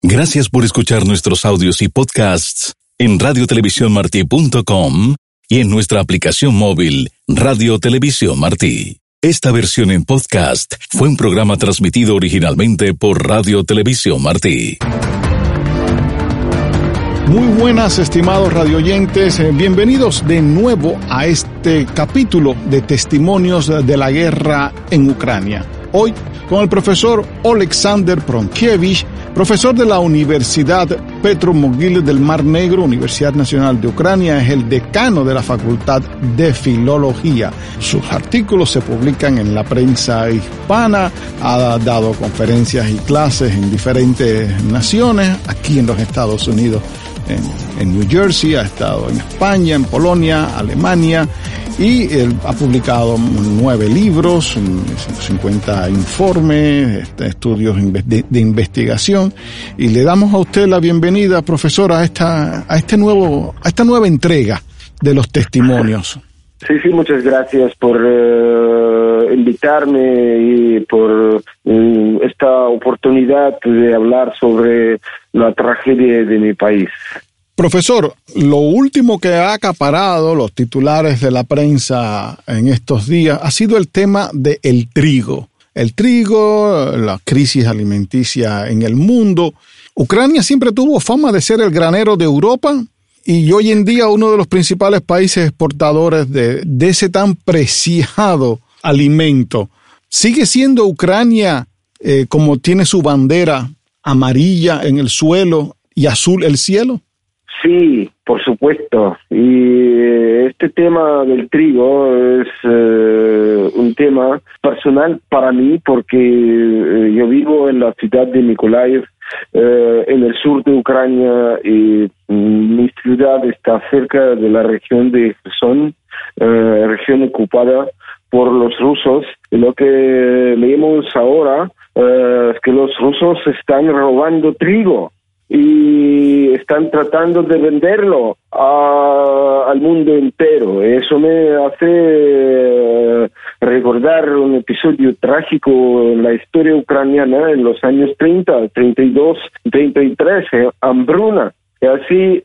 Gracias por escuchar nuestros audios y podcasts en radiotelevisiónmarti.com y en nuestra aplicación móvil Radio Televisión Martí. Esta versión en podcast fue un programa transmitido originalmente por Radio Televisión Martí. Muy buenas, estimados radioyentes, bienvenidos de nuevo a este capítulo de Testimonios de la Guerra en Ucrania. Hoy con el profesor Oleksandr Pronkiewicz, profesor de la Universidad Petro Mogil del Mar Negro, Universidad Nacional de Ucrania, es el decano de la Facultad de Filología. Sus artículos se publican en la prensa hispana, ha dado conferencias y clases en diferentes naciones, aquí en los Estados Unidos, en New Jersey, ha estado en España, en Polonia, Alemania, y él ha publicado 9 libros, 50 informes, estudios de investigación, y le damos a usted la bienvenida, profesor, a esta nueva entrega de los testimonios. Sí, muchas gracias por invitarme y por esta oportunidad de hablar sobre la tragedia de mi país. Profesor, lo último que ha acaparado los titulares de la prensa en estos días ha sido el tema del trigo. El trigo, la crisis alimenticia en el mundo. Ucrania siempre tuvo fama de ser el granero de Europa y hoy en día uno de los principales países exportadores de ese tan preciado alimento. ¿Sigue siendo Ucrania, como tiene su bandera, amarilla en el suelo y azul el cielo? Sí, por supuesto. Y este tema del trigo es un tema personal para mí porque yo vivo en la ciudad de Mykolaiv, en el sur de Ucrania, y mi ciudad está cerca de la región de Kherson, región ocupada por los rusos. Y lo que leemos ahora es que los rusos están robando trigo y están tratando de venderlo al mundo entero. Eso me hace recordar un episodio trágico en la historia ucraniana en los años 30, 32, 33, hambruna. Y así,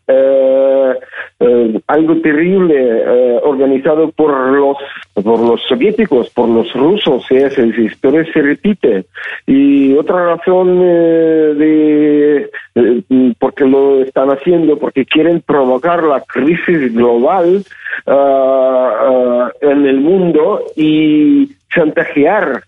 algo terrible organizado por los soviéticos, por los rusos, esa historia se repite. Y otra razón porque lo están haciendo, porque quieren provocar la crisis global en el mundo y chantajear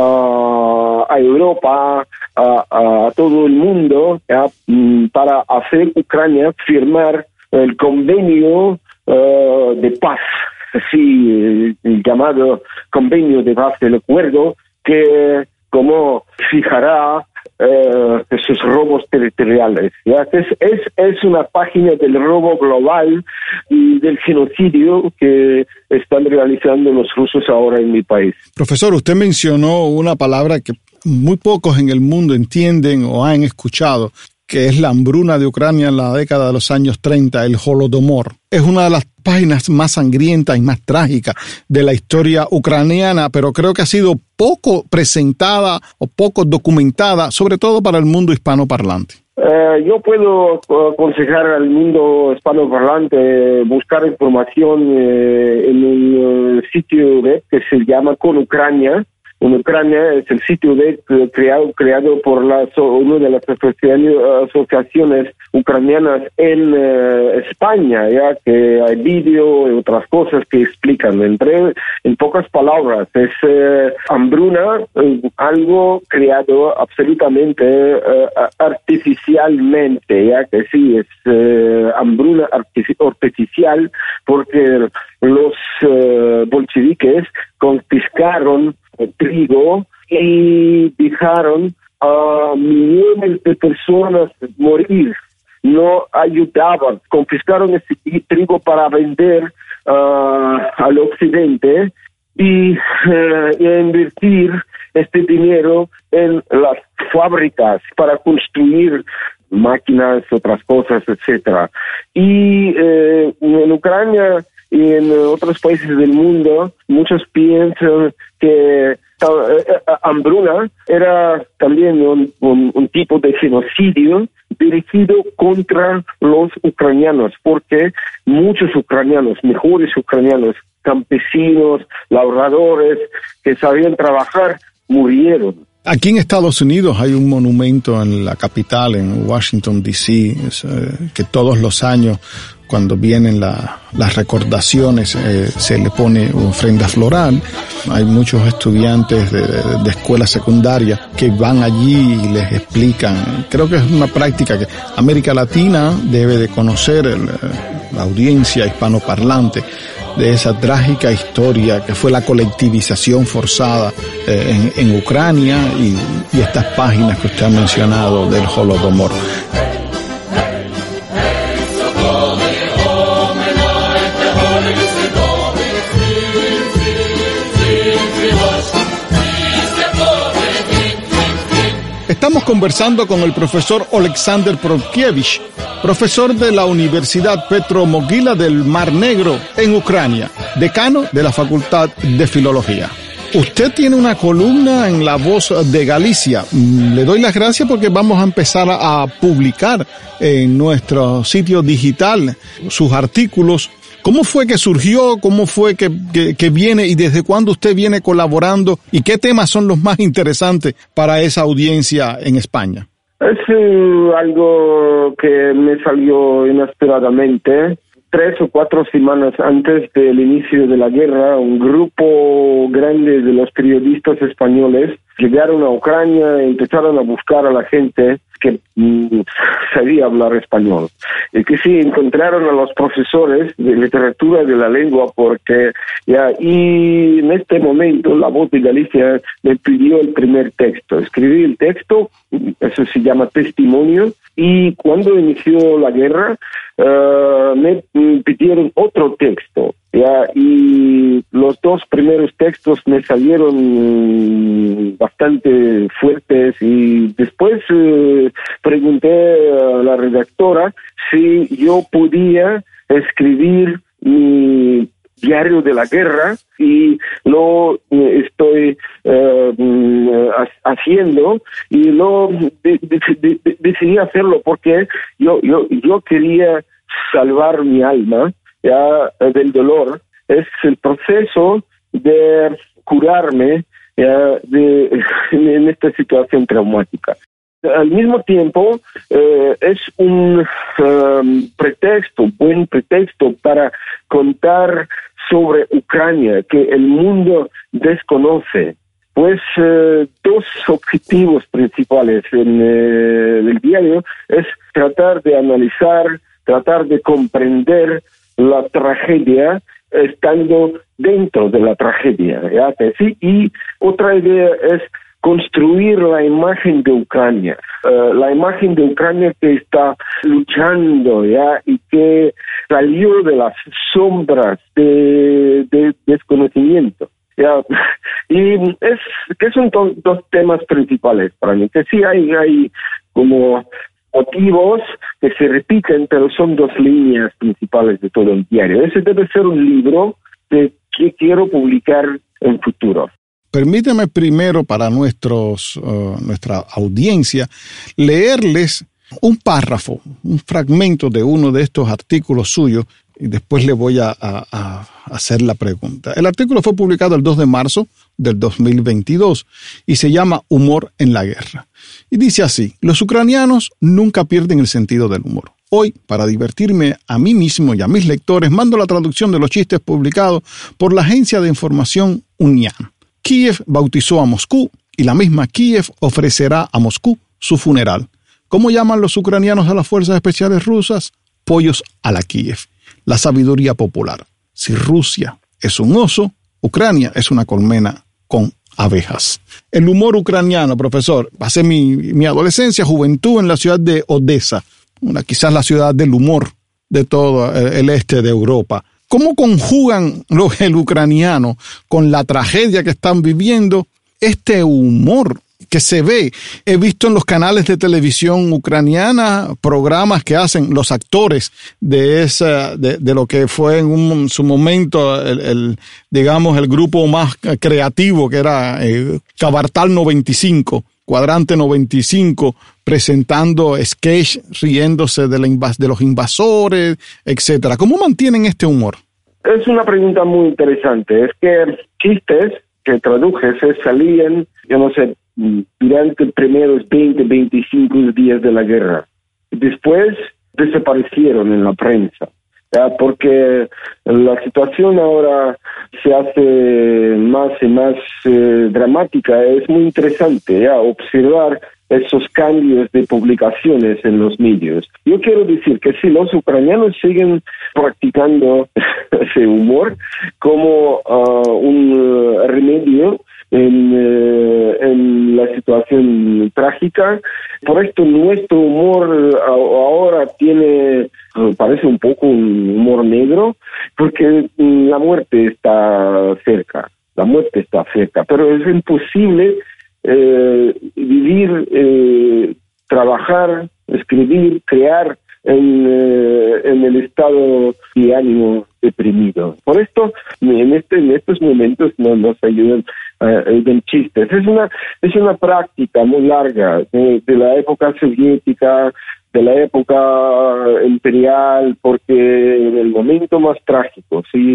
a Europa, a todo el mundo, para hacer Ucrania firmar el convenio de paz, así el llamado convenio de paz del acuerdo, que como fijará esos robos territoriales. ¿Ya? Es una página del robo global y del genocidio que están realizando los rusos ahora en mi país. Profesor, usted mencionó una palabra que muy pocos en el mundo entienden o han escuchado, que es la hambruna de Ucrania en la década de los años 30, el Holodomor. Es una de las páginas más sangrientas y más trágicas de la historia ucraniana, pero creo que ha sido poco presentada o poco documentada, sobre todo para el mundo hispanoparlante. Yo puedo aconsejar al mundo hispanoparlante buscar información en un sitio web que se llama Con Ucrania. En Ucrania es el sitio web creado por una de las asociaciones ucranianas en España, ya que hay vídeo y otras cosas que explican. En pocas palabras, es hambruna, algo creado absolutamente artificialmente, ya que sí, es hambruna artificial porque los bolcheviques confiscaron trigo y dejaron a millones de personas morir. No ayudaban, confiscaron ese trigo para vender al occidente y invertir este dinero en las fábricas para construir máquinas, otras cosas, etcétera. Y en Ucrania y en otros países del mundo, muchos piensan que hambruna era también un tipo de genocidio dirigido contra los ucranianos, porque muchos ucranianos, mejores ucranianos, campesinos, labradores que sabían trabajar, murieron. Aquí en Estados Unidos hay un monumento en la capital, en Washington, D.C., que todos los años, cuando vienen las recordaciones, se le pone una ofrenda floral. Hay muchos estudiantes de escuela secundaria que van allí y les explican. Creo que es una práctica que América Latina debe de conocer, la audiencia hispanoparlante, de esa trágica historia que fue la colectivización forzada en Ucrania y estas páginas que usted ha mencionado del Holodomor. Estamos conversando con el profesor Oleksandr Prokofiev, profesor de la Universidad Petro-Mogila del Mar Negro en Ucrania, decano de la Facultad de Filología. Usted tiene una columna en La Voz de Galicia. Le doy las gracias porque vamos a empezar a publicar en nuestro sitio digital sus artículos. ¿Cómo fue que surgió? ¿Cómo fue que viene? ¿Y desde cuándo usted viene colaborando? ¿Y qué temas son los más interesantes para esa audiencia en España? Es algo que me salió inesperadamente. 3 o 4 semanas antes del inicio de la guerra, un grupo grande de los periodistas españoles llegaron a Ucrania e empezaron a buscar a la gente que sabía hablar español. Y que sí, encontraron a los profesores de literatura de la lengua y en este momento La Voz de Galicia me pidió el primer texto. Escribí el texto, eso se llama testimonio, y cuando inició la guerra me pidieron otro texto. Y los 2 primeros textos me salieron bastante fuertes y después pregunté a la redactora si yo podía escribir mi diario de la guerra y lo estoy haciendo y decidí hacerlo porque yo quería salvar mi alma del dolor. Es el proceso de curarme en esta situación traumática. Al mismo tiempo, es un buen pretexto para contar sobre Ucrania que el mundo desconoce. Pues 2 objetivos principales en el diario es tratar de analizar, tratar de comprender la tragedia estando dentro de la tragedia, ¿ya? Sí, y otra idea es construir la imagen de Ucrania, la imagen de Ucrania que está luchando, ¿ya? Y que salió de las sombras de desconocimiento, ¿ya? Y que son 2 temas principales para mí, que sí hay como motivos que se repiten, pero son 2 líneas principales de todo el diario. Ese debe ser un libro que quiero publicar en futuro. Permíteme primero para nuestra audiencia leerles un párrafo, un fragmento de uno de estos artículos suyos y después le voy a hacer la pregunta. El artículo fue publicado el 2 de marzo del 2022 y se llama Humor en la guerra. Y dice así: los ucranianos nunca pierden el sentido del humor. Hoy, para divertirme a mí mismo y a mis lectores, mando la traducción de los chistes publicados por la agencia de información Unian. Kiev bautizó a Moscú y la misma Kiev ofrecerá a Moscú su funeral. ¿Cómo llaman los ucranianos a las fuerzas especiales rusas? Pollos a la Kiev. La sabiduría popular. Si Rusia es un oso, Ucrania es una colmena con abejas. El humor ucraniano, profesor, pasé mi adolescencia, juventud en la ciudad de Odessa, quizás la ciudad del humor de todo el este de Europa. ¿Cómo conjugan el ucraniano con la tragedia que están viviendo este humor que se ve? He visto en los canales de televisión ucraniana programas que hacen los actores de lo que fue en su momento el grupo más creativo, que era Kabartal 95, Cuadrante 95, presentando sketch, riéndose de los invasores, etcétera. ¿Cómo mantienen este humor? Es una pregunta muy interesante. Es que chistes que traduje se salían, yo no sé, durante los primeros 20, 25 días de la guerra. Después desaparecieron en la prensa, ¿ya? Porque la situación ahora se hace más y más dramática. Es muy interesante, ¿ya?, observar esos cambios de publicaciones en los medios. Yo quiero decir que si los ucranianos siguen practicando ese humor como un remedio en la situación trágica, por esto nuestro humor ahora parece un poco un humor negro, porque la muerte está cerca, pero es imposible vivir, trabajar, escribir, crear en el estado de ánimo deprimido. Por esto, en estos momentos nos ayudan chistes. Es una práctica muy larga de la época soviética, de la época imperial, porque en el momento más trágico, sí,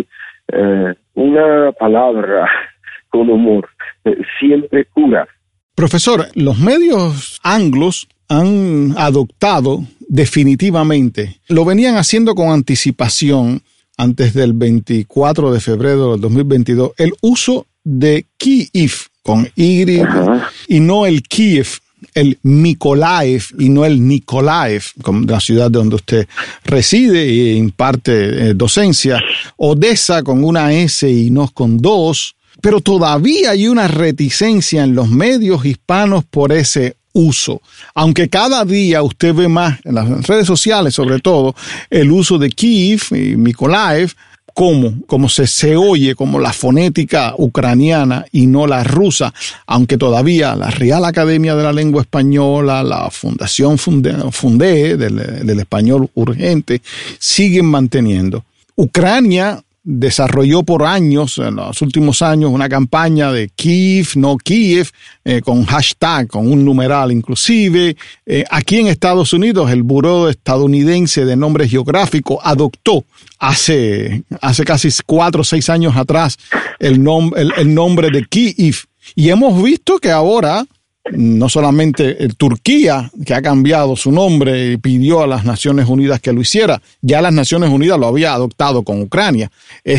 una palabra con humor siempre cura. Profesor, los medios anglos han adoptado definitivamente, lo venían haciendo con anticipación antes del 24 de febrero del 2022, el uso de Kyiv con Y y no el Kiev, el Mykolaiv y no el Nikolaev, como la ciudad donde usted reside e imparte docencia, Odessa con una S y no con dos, pero todavía hay una reticencia en los medios hispanos por ese uso. Aunque cada día usted ve más en las redes sociales, sobre todo, el uso de Kyiv y Mykolaiv como se oye como la fonética ucraniana y no la rusa, aunque todavía la Real Academia de la Lengua Española, la Fundación Fundé del Español Urgente, siguen manteniendo. Ucrania desarrolló por años, en los últimos años, una campaña de Kyiv, no Kiev, con hashtag, con un numeral inclusive. Aquí en Estados Unidos, el Buró Estadounidense de Nombres Geográficos adoptó hace casi 4 o 6 años atrás el nombre de Kyiv. Y hemos visto que ahora no solamente Turquía, que ha cambiado su nombre y pidió a las Naciones Unidas que lo hiciera, ya las Naciones Unidas lo había adoptado con Ucrania.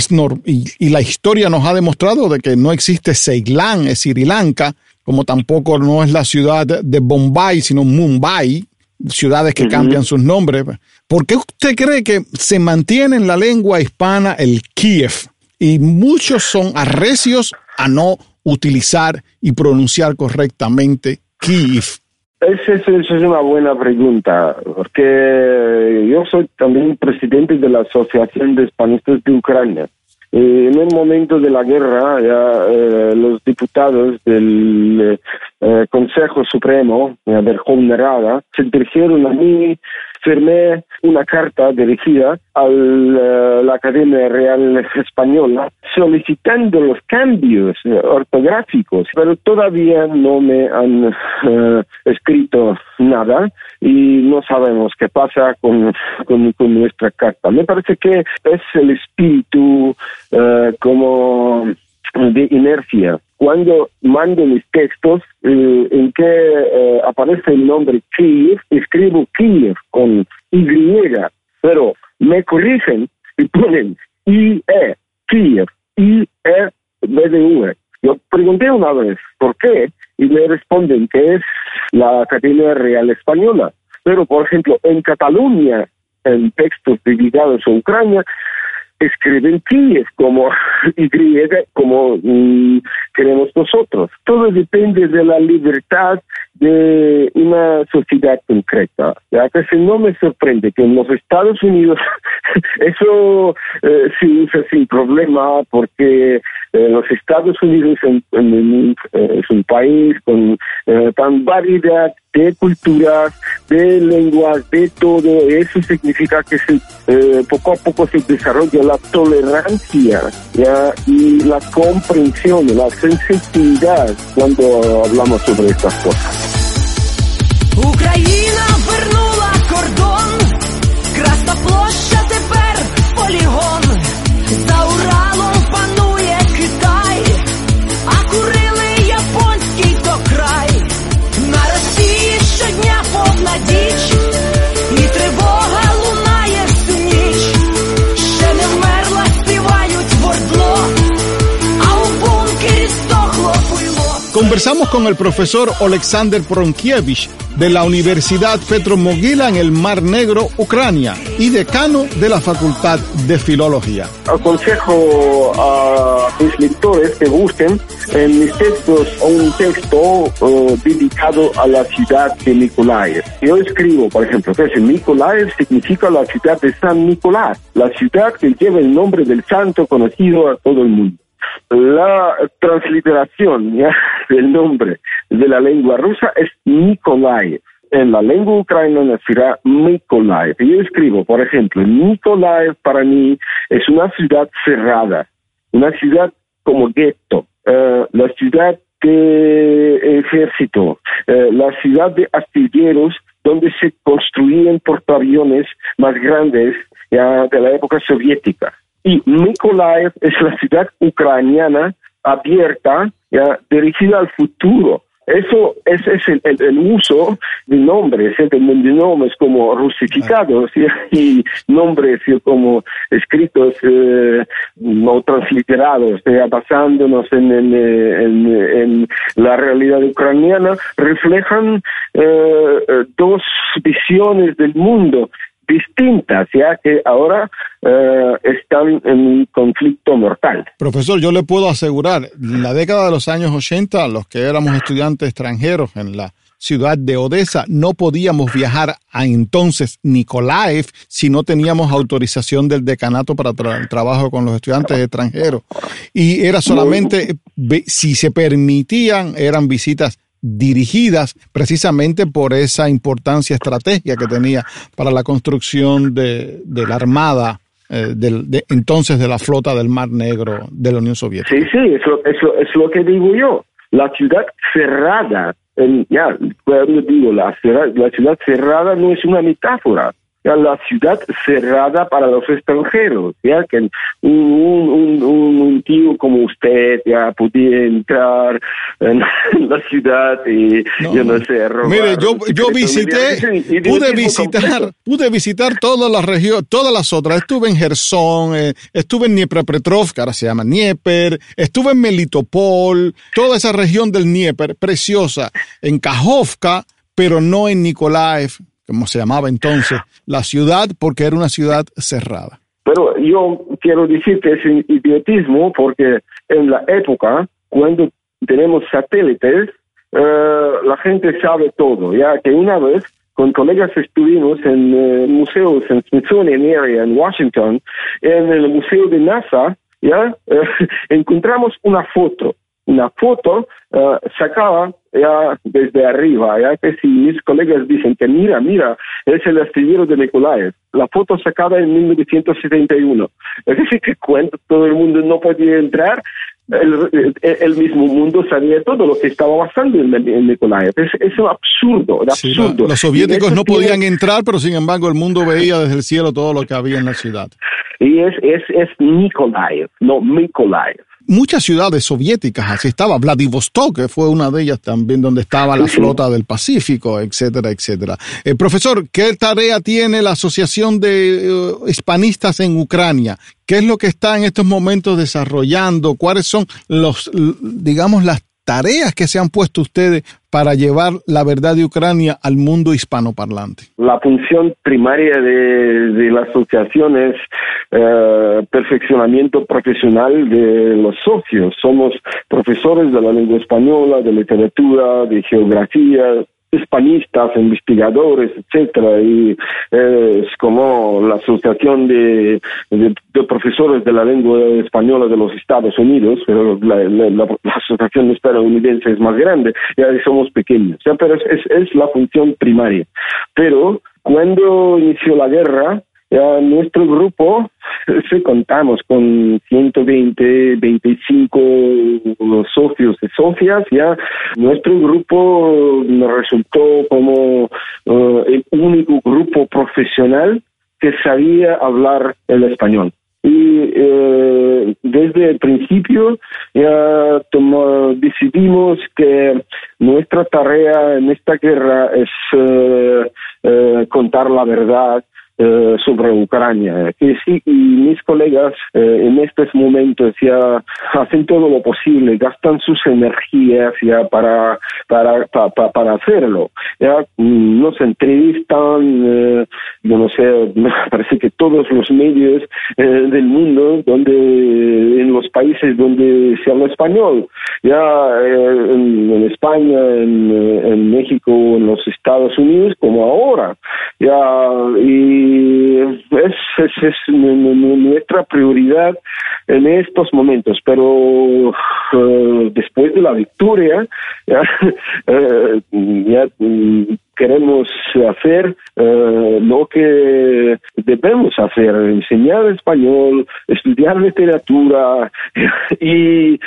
Y la historia nos ha demostrado de que no existe Ceilán, es Sri Lanka, como tampoco no es la ciudad de Bombay, sino Mumbai, ciudades que cambian sus nombres. ¿Por qué usted cree que se mantiene en la lengua hispana el Kiev? Y muchos son arrecios a no utilizar y pronunciar correctamente Kyiv. Esa es una buena pregunta, porque yo soy también presidente de la Asociación de Hispanistas de Ucrania. En el momento de la guerra, ya los diputados del Consejo Supremo, del Verkhovna Rada, se dirigieron a mí. Firmé una carta dirigida a la Academia Real Española solicitando los cambios ortográficos, pero todavía no me han escrito nada y no sabemos qué pasa con nuestra carta. Me parece que es el espíritu como de inercia. Cuando mando mis textos en que aparece el nombre Kyiv, escribo Kyiv con Y, pero me corrigen y ponen IE, Kyiv, IE, BDV. Yo pregunté una vez por qué y me responden que es la Academia Real Española. Pero, por ejemplo, en Cataluña, en textos dedicados a Ucrania, escriben Kiev como Y, como queremos nosotros. Todo depende de la libertad de una sociedad concreta. Ya que no me sorprende que en los Estados Unidos eso se usa sin problema, porque los Estados Unidos es un país con tan variedad de culturas, de lenguas, de todo. Eso significa que poco a poco se desarrolla la tolerancia, ¿ya? Y la comprensión, la sensibilidad cuando hablamos sobre estas cosas. Україна вернула кордон, Красна площа тепер полігон. За Уралом панує Китай, а Курили японський то край. На Росії щодня повна діч, і тривога лунає всю ніч. Ще не вмерла, співають вордло, а у бункері стохло пило. Conversamos con el profesor Oleksandr Pronkiewicz de la Universidad Petro Mogila en el Mar Negro, Ucrania, y decano de la Facultad de Filología. Aconsejo a mis lectores que busquen en mis textos un texto dedicado a la ciudad de Nikolaev. Yo escribo, por ejemplo, que Nikolaev significa la ciudad de San Nicolás, la ciudad que lleva el nombre del santo conocido a todo el mundo. La transliteración del nombre de la lengua rusa es Nikolaev. En la lengua ucraniana será Mykolaiv. Yo escribo, por ejemplo, Nikolaev para mí es una ciudad cerrada, una ciudad como gueto, la ciudad de ejército, la ciudad de astilleros donde se construían portaaviones más grandes ya de la época soviética. Y Mykolaiv es la ciudad ucraniana abierta, ya dirigida al futuro. Eso es el uso de nombres, de nombres como rusificados y nombres como escritos no transliterados, basándonos en la realidad ucraniana, reflejan dos visiones del mundo distintas, ya que ahora están en un conflicto mortal. Profesor, yo le puedo asegurar, en la década de los años 80, los que éramos estudiantes extranjeros en la ciudad de Odessa, no podíamos viajar a entonces Nikolaev si no teníamos autorización del decanato para el trabajo con los estudiantes extranjeros. Y era solamente, si se permitían, eran visitas dirigidas precisamente por esa importancia estratégica que tenía para la construcción de la armada entonces de la flota del Mar Negro de la Unión Soviética. Sí, es lo que digo yo. La ciudad cerrada, cuando digo la ciudad cerrada no es una metáfora. La ciudad cerrada para los extranjeros, ya que un tío como usted ya podía entrar en la ciudad y yo no sé, robar. Mire, yo visité, pude visitar toda la región, todas las otras. Estuve en Gerson, estuve en Dniepropetrovsk, que ahora se llama Dnieper, estuve en Melitopol, toda esa región del Dnieper, preciosa, en Kajovka, pero no en Nikolaev, como se llamaba entonces, la ciudad, porque era una ciudad cerrada. Pero yo quiero decir que es un idiotismo, porque en la época, cuando tenemos satélites, la gente sabe todo, ya que una vez con colegas estuvimos en museos, en Smithsonian Area, en Washington, en el museo de NASA, encontramos una foto sacada ya desde arriba, ya que si mis colegas dicen que mira, es el astillero de Nikolaev, la foto sacada en 1971. Es decir, que cuando todo el mundo no podía entrar, el mismo mundo sabía todo lo que estaba pasando en Nikolaev. Es un absurdo, Sí, los soviéticos no podían entrar, pero sin embargo el mundo veía desde el cielo todo lo que había en la ciudad. Y es Nikolaev, no Mykolaiv. Muchas ciudades soviéticas, así estaba Vladivostok, que fue una de ellas también, donde estaba la flota del Pacífico, etcétera, etcétera. Profesor, ¿qué tarea tiene la Asociación de Hispanistas en Ucrania? ¿Qué es lo que está en estos momentos desarrollando? ¿Cuáles son las tareas que se han puesto ustedes para llevar la verdad de Ucrania al mundo hispanoparlante? La función primaria de la asociación es perfeccionamiento profesional de los socios. Somos profesores de la lengua española, de literatura, de geografía, hispanistas, investigadores, etcétera, y es como la asociación de profesores de la lengua española de los Estados Unidos, pero la asociación estadounidense es más grande, ya somos pequeños, pero es la función primaria. Pero cuando inició la guerra, nuestro grupo si contamos con 120, 25 socios y socias, ya nuestro grupo resultó como el único grupo profesional que sabía hablar el español. Y desde el principio ya decidimos que nuestra tarea en esta guerra es contar la verdad sobre Ucrania. Y mis colegas en estos momentos ya hacen todo lo posible, gastan sus energías ya para hacerlo. Ya nos entrevistan, yo no sé, me parece que todos los medios del mundo, en los países donde se habla español, ya en España, en México, en los Estados Unidos, como ahora, ya, y es nuestra prioridad en estos momentos, pero después de la victoria ya queremos hacer lo que debemos hacer, enseñar español, estudiar literatura y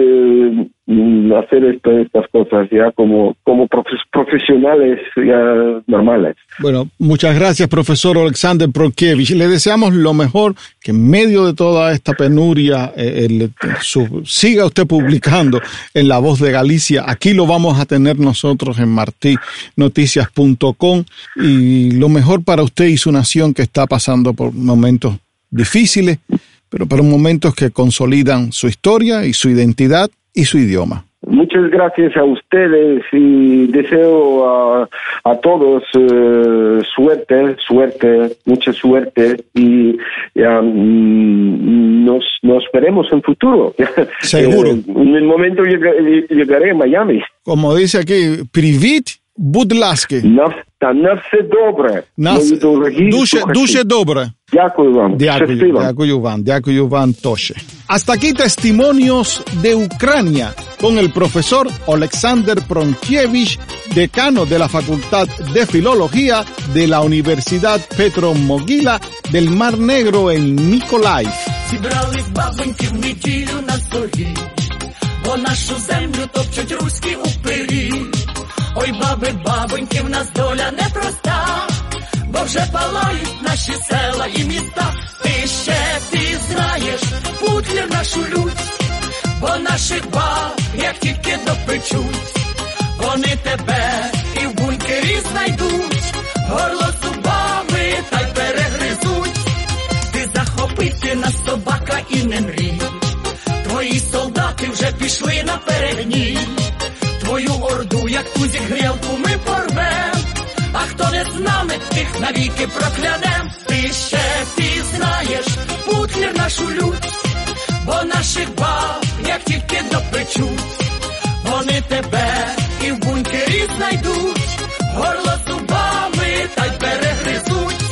hacer estas cosas ya como profesionales ya normales. Bueno, muchas gracias, profesor Oleksandr Pronkiewicz. Le deseamos lo mejor, que en medio de toda esta penuria siga usted publicando en La Voz de Galicia. Aquí lo vamos a tener nosotros en martinoticias.com, y lo mejor para usted y su nación, que está pasando por momentos difíciles, pero por momentos que consolidan su historia y su identidad y su idioma. Muchas gracias a ustedes y deseo a todos suerte, mucha suerte, y nos veremos en futuro. Seguro. En el momento llegaré a Miami. Como dice aquí, Привіт, будь ласка. На все добре. Дуже добре. Дякую вам. Дякую вам, Тоше. Hasta aquí testimonios de Ucrania con el profesor Oleksandr Pronkiewicz, decano de la Facultad de Filología de la Universidad Petro Mogila del Mar Negro en Mykolaiv. Зібрались бабоньки в неділю на зорі, бо нашу землю топчуть руські упирі. Ой, бабоньки, в нас доля непроста, бо вже палають наші села і міста. Ти знаєш, Путлер нашу лють, бо наших баб, як тільки допечуть, вони тебе і в бункері знайдуть, горло зубами та й перегризуть. Ти захопити нас, собака, і не мрій, твої солдати вже пішли на перегній. Твою орду, як тузик грілку, ми порвем, а хто не з нами, тих навіки проклянем. Ти знаєш, Путлер нашу лють, бо наших баб, як тільки допечуть, вони тебе і в бункері знайдуть, горло зубами та й перегризуть.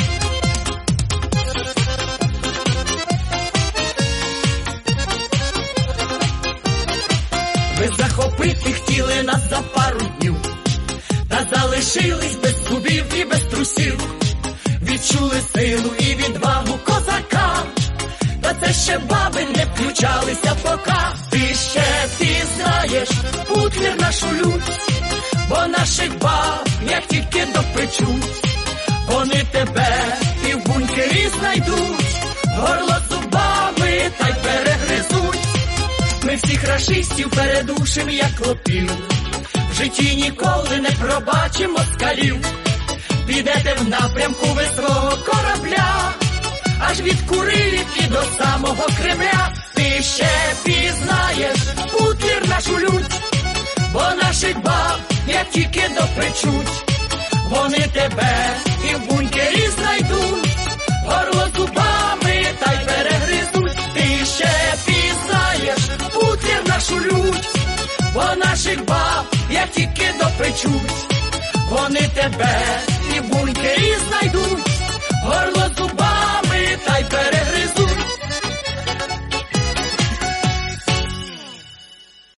Ви захопити хотіли нас за пару днів, та залишились без зубів і без трусів. Відчули силу і відвагу козака, та це ще баби не включалися пока. Ти знаєш, Путлер нашу лють, бо наших баб, як тільки допечуть, вони тебе і в бункері знайдуть, горло зубами та й перегризуть. Ми всіх рашистів передушим, як клопів, в житті ніколи не пробачимо москалів. Підете в напрямку ви свого корабля, аж від Курилів і до самого Кремля. Ти знаєш, Путлер нашу лють, бо наших баб, як тільки допечуть, вони тебе і в бункері знайдуть, горло зубами та й перегризуть. Ти знаєш, Путлер нашу лють, бо наших баб, як тільки допечуть, вони тебе